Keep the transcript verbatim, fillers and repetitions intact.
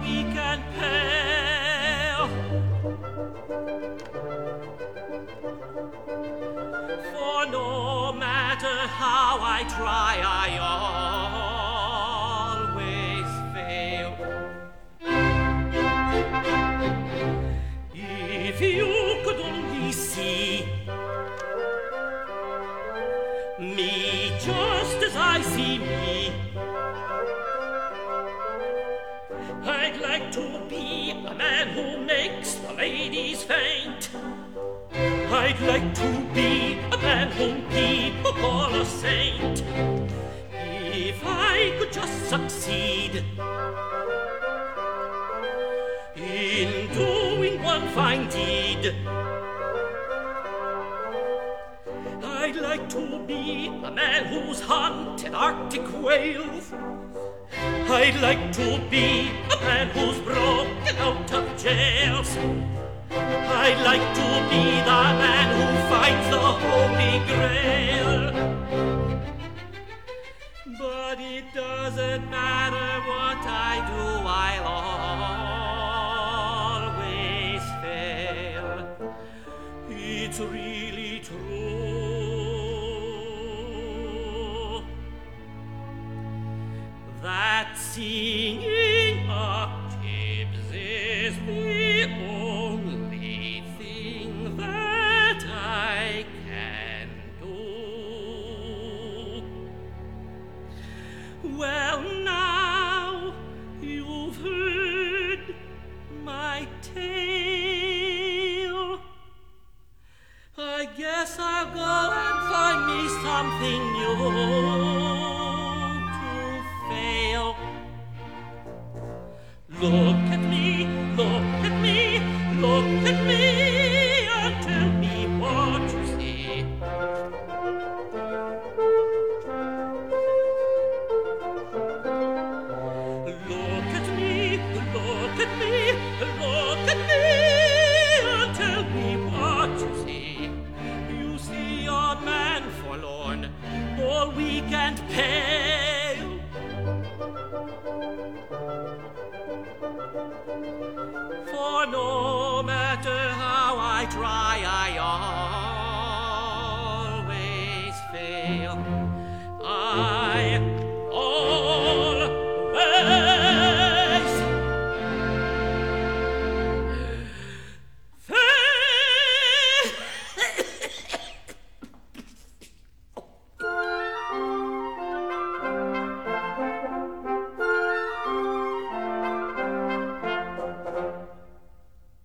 weak and pale. For no matter how I try, I always fail. If you could only see me just as I see me, I'd like to be a man who makes the ladies faint. I'd like to be a man whom people call a saint. If I could just succeed in doing one fine deed, I'd like to be a man who's hunted Arctic whales. I'd like to be a man who's broken out of jails. I'd like to be the man who finds the Holy Grail. But it doesn't matter what I do, I'll always fail. It's really true that singing octaves is the only thing that I can do. Well, now you've heard my tale, I guess I'll go and find me something new to fail. Look